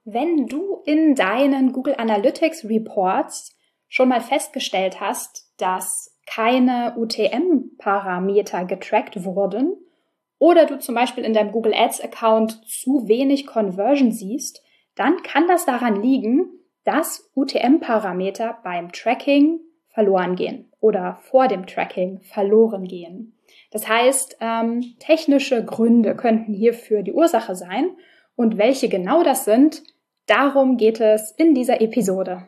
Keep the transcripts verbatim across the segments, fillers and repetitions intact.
Wenn du in deinen Google Analytics Reports schon mal festgestellt hast, dass keine U T M-Parameter getrackt wurden oder du zum Beispiel in deinem Google Ads Account zu wenig Conversion siehst, dann kann das daran liegen, dass U T M-Parameter beim Tracking verloren gehen oder vor dem Tracking verloren gehen. Das heißt, ähm, technische Gründe könnten hierfür die Ursache sein. Und welche genau das sind, darum geht es in dieser Episode.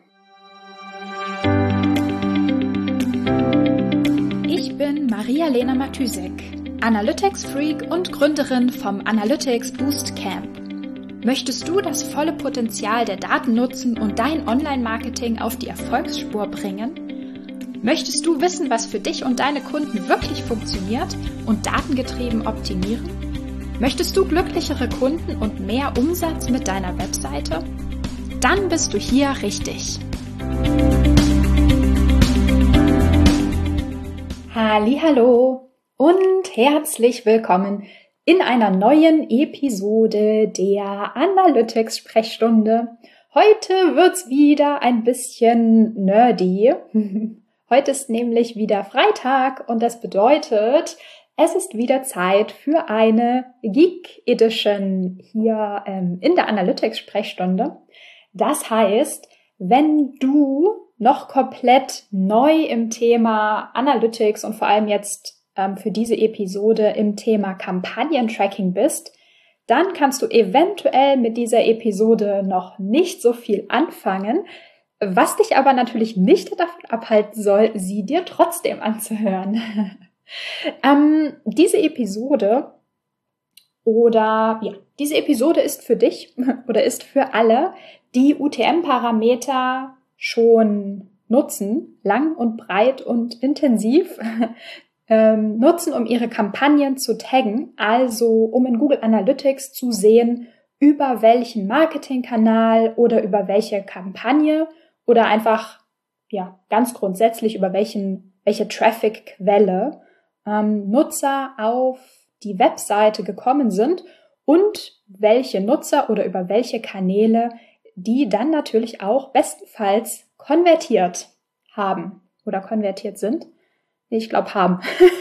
Ich bin Maria-Lena Matysek, Analytics-Freak und Gründerin vom Analytics Boost Camp. Möchtest du das volle Potenzial der Daten nutzen und dein Online-Marketing auf die Erfolgsspur bringen? Möchtest du wissen, was für dich und deine Kunden wirklich funktioniert und datengetrieben optimieren? Möchtest du glücklichere Kunden und mehr Umsatz mit deiner Webseite? Dann bist du hier richtig. Hallihallo und herzlich willkommen in einer neuen Episode der Analytics-Sprechstunde. Heute wird's wieder ein bisschen nerdy. Heute ist nämlich wieder Freitag und das bedeutet, es ist wieder Zeit für eine Geek Edition hier ähm, in der Analytics-Sprechstunde. Das heißt, wenn du noch komplett neu im Thema Analytics und vor allem jetzt ähm, für diese Episode im Thema Kampagnentracking bist, dann kannst du eventuell mit dieser Episode noch nicht so viel anfangen, was dich aber natürlich nicht davon abhalten soll, sie dir trotzdem anzuhören. ähm, diese Episode oder ja, diese Episode ist für dich oder ist für alle, die U T M-Parameter schon nutzen, lang und breit und intensiv ähm, nutzen, um ihre Kampagnen zu taggen, also um in Google Analytics zu sehen, über welchen Marketingkanal oder über welche Kampagne oder einfach ja ganz grundsätzlich über welchen welche Traffic-Quelle ähm, Nutzer auf die Webseite gekommen sind und welche Nutzer oder über welche Kanäle die dann natürlich auch bestenfalls konvertiert haben oder konvertiert sind. Ich glaube haben.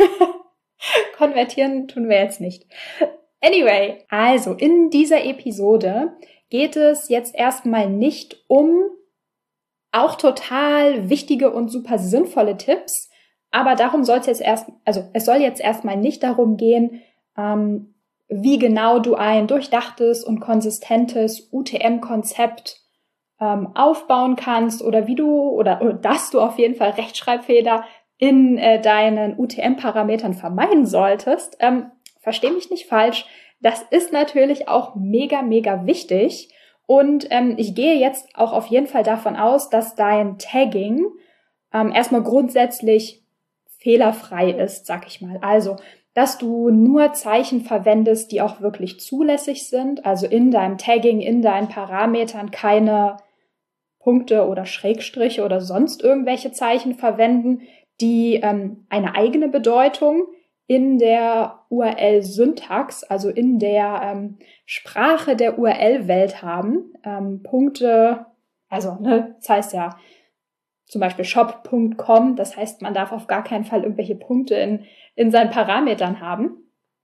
Konvertieren tun wir jetzt nicht. Anyway, also in dieser Episode geht es jetzt erstmal nicht um auch total wichtige und super sinnvolle Tipps, aber darum soll es jetzt erst, also es soll jetzt erstmal nicht darum gehen, ähm, wie genau du ein durchdachtes und konsistentes U T M-Konzept ähm, aufbauen kannst oder wie du oder, oder dass du auf jeden Fall Rechtschreibfehler in äh, deinen U T M-Parametern vermeiden solltest. Ähm, versteh mich nicht falsch, das ist natürlich auch mega, mega wichtig. Und ähm, ich gehe jetzt auch auf jeden Fall davon aus, dass dein Tagging ähm, erstmal grundsätzlich fehlerfrei ist, sag ich mal. Also, dass du nur Zeichen verwendest, die auch wirklich zulässig sind. Also in deinem Tagging, in deinen Parametern keine Punkte oder Schrägstriche oder sonst irgendwelche Zeichen verwenden, die ähm, eine eigene Bedeutung in der U R L-Syntax, also in der ähm, Sprache der U R L-Welt haben. Ähm, Punkte, also ne, das heißt ja zum Beispiel shop Punkt com, das heißt, man darf auf gar keinen Fall irgendwelche Punkte in, in seinen Parametern haben.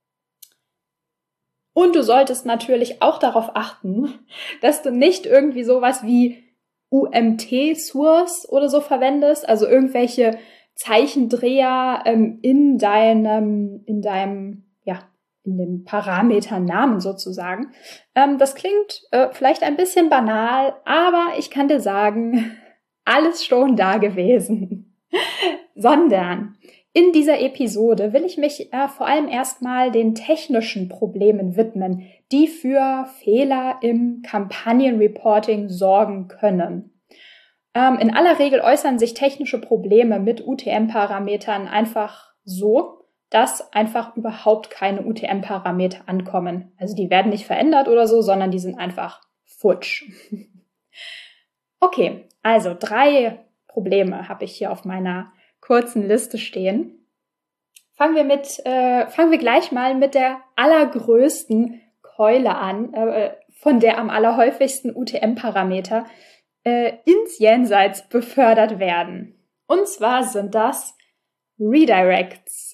Und du solltest natürlich auch darauf achten, dass du nicht irgendwie sowas wie U M T-Source oder so verwendest, also irgendwelche Zeichendreher ähm, in deinem, in deinem, ja, in dem Parameternamen sozusagen. Ähm, das klingt äh, vielleicht ein bisschen banal, aber ich kann dir sagen, alles schon da gewesen. Sondern in dieser Episode will ich mich äh, vor allem erstmal den technischen Problemen widmen, die für Fehler im Kampagnenreporting sorgen können. Ähm, in aller Regel äußern sich technische Probleme mit U T M-Parametern einfach so, dass einfach überhaupt keine U T M-Parameter ankommen. Also die werden nicht verändert oder so, sondern die sind einfach futsch. Okay, also drei Probleme habe ich hier auf meiner kurzen Liste stehen. Fangen wir mit, äh, fangen wir gleich mal mit der allergrößten Keule an, äh, von der am allerhäufigsten U T M-Parameter äh, ins Jenseits befördert werden. Und zwar sind das Redirects.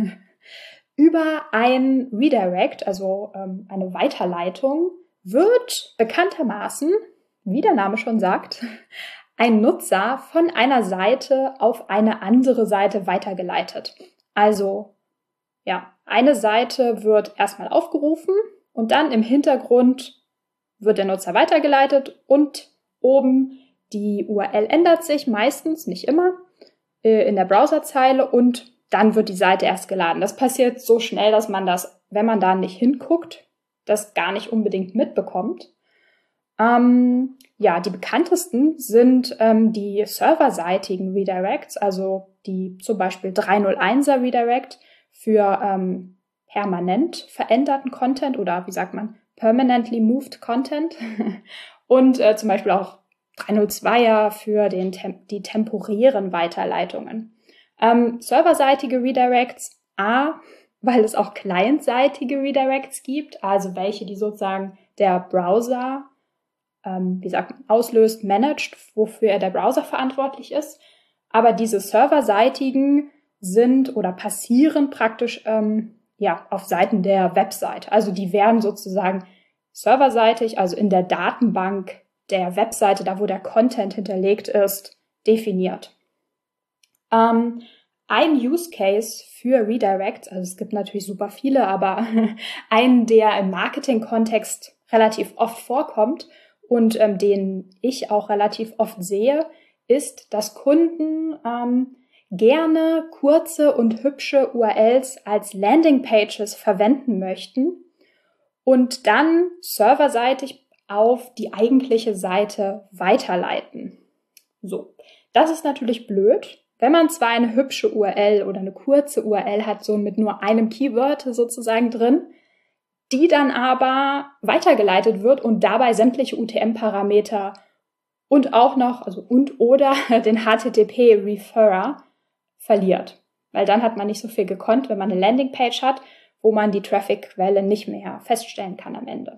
Über ein Redirect, also ähm, eine Weiterleitung, wird bekanntermaßen, wie der Name schon sagt, ein Nutzer von einer Seite auf eine andere Seite weitergeleitet. Also, ja, eine Seite wird erstmal aufgerufen und dann im Hintergrund wird der Nutzer weitergeleitet und oben die U R L ändert sich meistens, nicht immer, äh, in der Browserzeile und dann wird die Seite erst geladen. Das passiert so schnell, dass man das, wenn man da nicht hinguckt, das gar nicht unbedingt mitbekommt. Ähm, ja, die bekanntesten sind ähm, die serverseitigen Redirects, also die zum Beispiel dreihunderteiner Redirect für ähm, permanent veränderten Content oder wie sagt man, permanently moved Content und äh, zum Beispiel auch dreihundertzweier für den Tem- die temporären Weiterleitungen. Ähm, serverseitige Redirects, A, weil es auch clientseitige Redirects gibt, also welche, die sozusagen der Browser, ähm, wie sagt man, auslöst, managt, wofür der Browser verantwortlich ist. Aber diese serverseitigen sind oder passieren praktisch ähm, ja auf Seiten der Website. Also die werden sozusagen serverseitig, also in der Datenbank der Webseite, da wo der Content hinterlegt ist, definiert. Ähm, ein Use Case für Redirects, also es gibt natürlich super viele, aber einen, der im Marketing-Kontext relativ oft vorkommt und ähm, den ich auch relativ oft sehe, ist, dass Kunden ähm, gerne kurze und hübsche U R Ls als Landingpages verwenden möchten und dann serverseitig auf die eigentliche Seite weiterleiten. So, das ist natürlich blöd. Wenn man zwar eine hübsche U R L oder eine kurze U R L hat, so mit nur einem Keyword sozusagen drin, die dann aber weitergeleitet wird und dabei sämtliche U T M-Parameter und auch noch, also und oder den H T T P-Referrer verliert. Weil dann hat man nicht so viel gekonnt, wenn man eine Landingpage hat, wo man die Traffic-Quelle nicht mehr feststellen kann am Ende.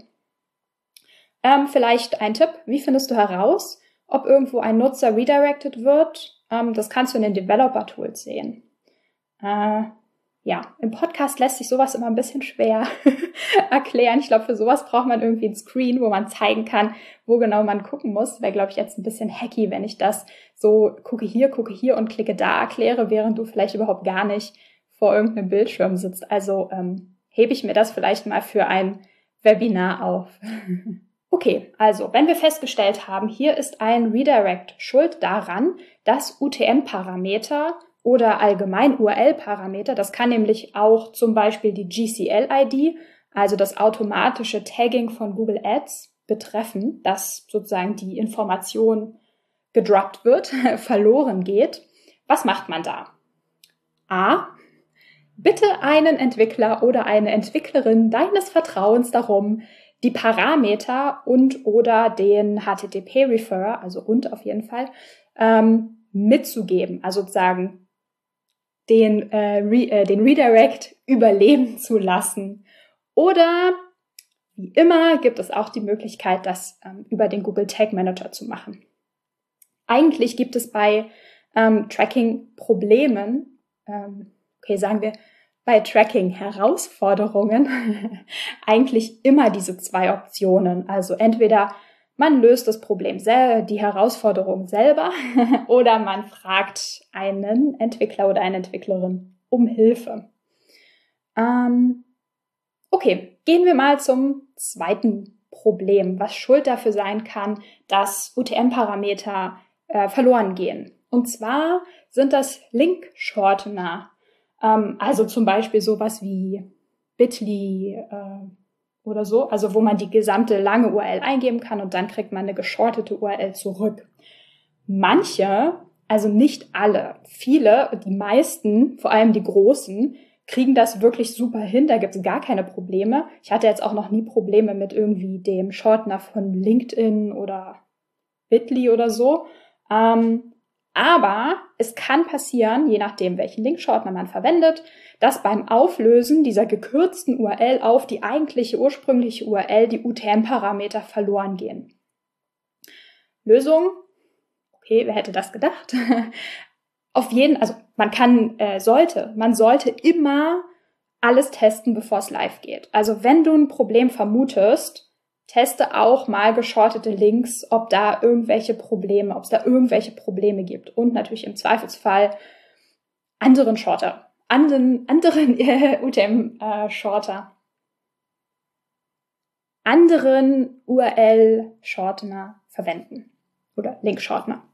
Ähm, vielleicht ein Tipp, wie findest du heraus, ob irgendwo ein Nutzer redirected wird? Ähm, das kannst du in den Developer-Tools sehen. Äh, ja, im Podcast lässt sich sowas immer ein bisschen schwer erklären. Ich glaube, für sowas braucht man irgendwie ein Screen, wo man zeigen kann, wo genau man gucken muss. Wäre, glaube ich, jetzt ein bisschen hacky, wenn ich das so gucke hier, gucke hier und klicke da erkläre, während du vielleicht überhaupt gar nicht vor irgendeinem Bildschirm sitzt. Also ähm, hebe ich mir das vielleicht mal für ein Webinar auf. Okay, also wenn wir festgestellt haben, hier ist ein Redirect schuld daran, dass U T M-Parameter oder allgemein U R L-Parameter, das kann nämlich auch zum Beispiel die G C L-I D, also das automatische Tagging von Google Ads betreffen, dass sozusagen die Information gedroppt wird, verloren geht. Was macht man da? A. Bitte einen Entwickler oder eine Entwicklerin deines Vertrauens darum, die Parameter und oder den H T T P-Referrer, also und auf jeden Fall, ähm, mitzugeben, also sozusagen den, äh, Re- äh, den Redirect überleben zu lassen. Oder wie immer gibt es auch die Möglichkeit, das ähm, über den Google Tag Manager zu machen. Eigentlich gibt es bei ähm, Tracking-Problemen, ähm, okay, sagen wir, bei Tracking-Herausforderungen eigentlich immer diese zwei Optionen. Also entweder man löst das Problem selber, die Herausforderung selber, oder man fragt einen Entwickler oder eine Entwicklerin um Hilfe. Ähm, okay, gehen wir mal zum zweiten Problem, was schuld dafür sein kann, dass U T M-Parameter äh, verloren gehen. Und zwar sind das Link-Shortener. Ähm, also zum Beispiel sowas wie Bitly äh, oder so, also wo man die gesamte lange U R L eingeben kann und dann kriegt man eine geschortete U R L zurück. Manche, also nicht alle, viele, die meisten, vor allem die großen, kriegen das wirklich super hin, da gibt es gar keine Probleme. Ich hatte jetzt auch noch nie Probleme mit irgendwie dem Shortener von LinkedIn oder Bitly oder so. Ähm, Aber es kann passieren, je nachdem, welchen Linkshortener man verwendet, dass beim Auflösen dieser gekürzten U R L auf die eigentliche ursprüngliche U R L die U T M-Parameter verloren gehen. Lösung? Okay, wer hätte das gedacht? Auf jeden, also man kann, äh, sollte, man sollte immer alles testen, bevor es live geht. Also wenn du ein Problem vermutest, teste auch mal geschortete Links, ob da irgendwelche Probleme, ob es da irgendwelche Probleme gibt. Und natürlich im Zweifelsfall anderen Shorter, anderen, anderen äh, U T M-Shorter, anderen U R L-Shortener verwenden oder Link-Shortener.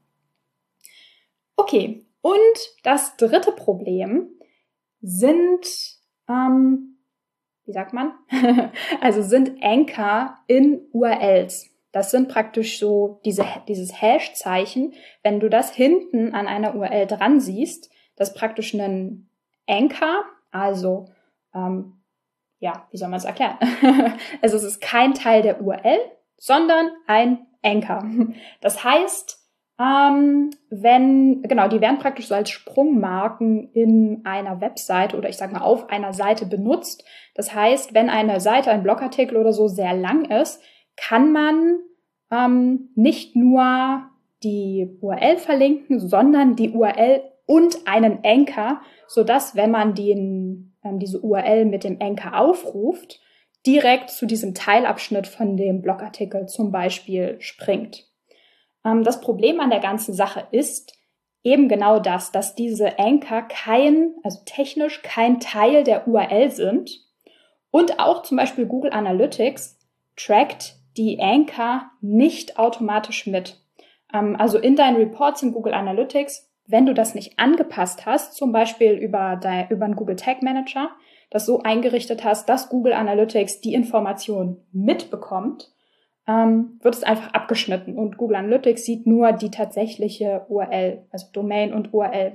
Okay, und das dritte Problem sind, ähm, wie sagt man? Also sind Anchor in U R Ls. Das sind praktisch so diese, dieses Hash-Zeichen. Wenn du das hinten an einer U R L dran siehst, das ist praktisch ein Anchor, also, ähm, ja, wie soll man es erklären? Also es ist kein Teil der U R L, sondern ein Anchor. Das heißt, ähm, wenn, genau, die werden praktisch so als Sprungmarken in einer Webseite oder ich sag mal auf einer Seite benutzt. Das heißt, wenn eine Seite, ein Blogartikel oder so sehr lang ist, kann man ähm, nicht nur die U R L verlinken, sondern die U R L und einen Anchor, sodass, wenn man den, ähm, diese U R L mit dem Anchor aufruft, direkt zu diesem Teilabschnitt von dem Blogartikel zum Beispiel springt. Ähm, das Problem an der ganzen Sache ist eben genau das, dass diese Anchor kein, also technisch kein Teil der U R L sind und auch zum Beispiel Google Analytics trackt die Anchor nicht automatisch mit. Ähm, also in deinen Reports in Google Analytics, wenn du das nicht angepasst hast, zum Beispiel über, dein, über einen Google Tag Manager, das so eingerichtet hast, dass Google Analytics die Information mitbekommt, ähm, wird es einfach abgeschnitten und Google Analytics sieht nur die tatsächliche U R L, also Domain und U R L.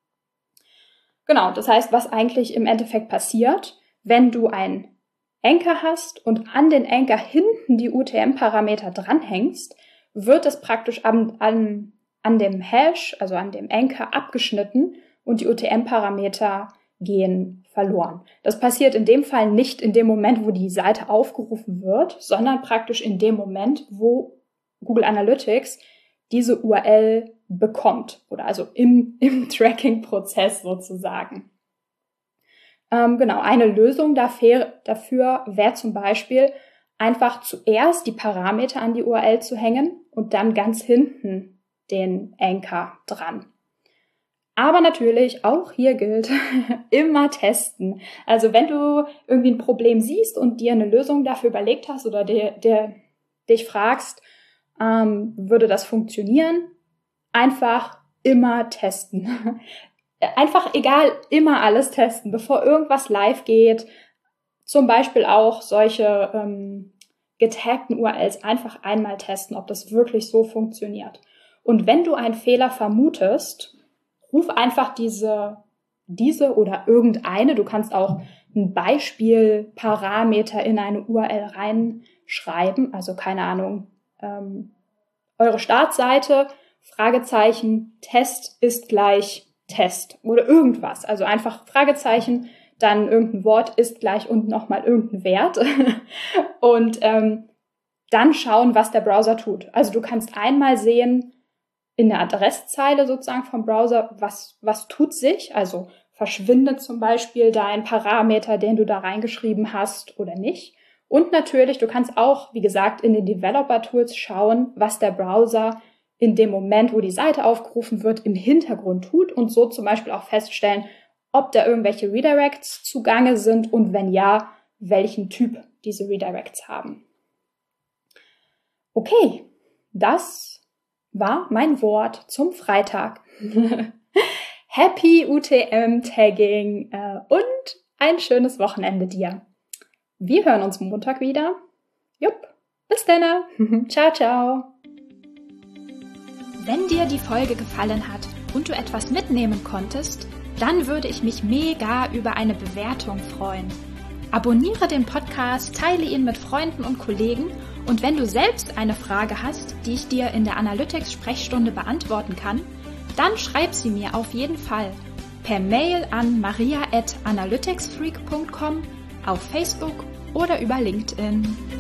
Genau, das heißt, was eigentlich im Endeffekt passiert, wenn du ein Anchor hast und an den Anchor hinten die U T M-Parameter dranhängst, wird es praktisch an, an, an dem Hash, also an dem Anchor abgeschnitten und die U T M-Parameter gehen verloren. Das passiert in dem Fall nicht in dem Moment, wo die Seite aufgerufen wird, sondern praktisch in dem Moment, wo Google Analytics diese U R L bekommt oder also im, im Tracking-Prozess sozusagen. Ähm, genau, eine Lösung dafür, dafür wäre zum Beispiel einfach zuerst die Parameter an die U R L zu hängen und dann ganz hinten den Anchor dran. Aber natürlich, auch hier gilt, immer testen. Also wenn du irgendwie ein Problem siehst und dir eine Lösung dafür überlegt hast oder dir, dir, dich fragst, ähm, würde das funktionieren, einfach immer testen. Einfach egal, immer alles testen, bevor irgendwas live geht. Zum Beispiel auch solche ähm, getagten U R Ls einfach einmal testen, ob das wirklich so funktioniert. Und wenn du einen Fehler vermutest, ruf einfach diese, diese oder irgendeine, du kannst auch ein Beispielparameter in eine U R L reinschreiben, also keine Ahnung, ähm, eure Startseite, Fragezeichen, Test ist gleich Test oder irgendwas, also einfach Fragezeichen, dann irgendein Wort ist gleich und nochmal irgendein Wert und ähm, dann schauen, was der Browser tut. Also du kannst einmal sehen, in der Adresszeile sozusagen vom Browser, was, was tut sich? Also verschwindet zum Beispiel dein Parameter, den du da reingeschrieben hast oder nicht? Und natürlich, du kannst auch, wie gesagt, in den Developer-Tools schauen, was der Browser in dem Moment, wo die Seite aufgerufen wird, im Hintergrund tut und so zum Beispiel auch feststellen, ob da irgendwelche Redirects zugange sind und wenn ja, welchen Typ diese Redirects haben. Okay, das war mein Wort zum Freitag. Happy U T M-Tagging äh, und ein schönes Wochenende dir. Wir hören uns Montag wieder. Jupp, bis dann. Ciao, ciao. Wenn dir die Folge gefallen hat und du etwas mitnehmen konntest, dann würde ich mich mega über eine Bewertung freuen. Abonniere den Podcast, teile ihn mit Freunden und Kollegen und wenn du selbst eine Frage hast, die ich dir in der Analytics-Sprechstunde beantworten kann, dann schreib sie mir auf jeden Fall per Mail an maria at analyticsfreak punkt com, auf Facebook oder über LinkedIn.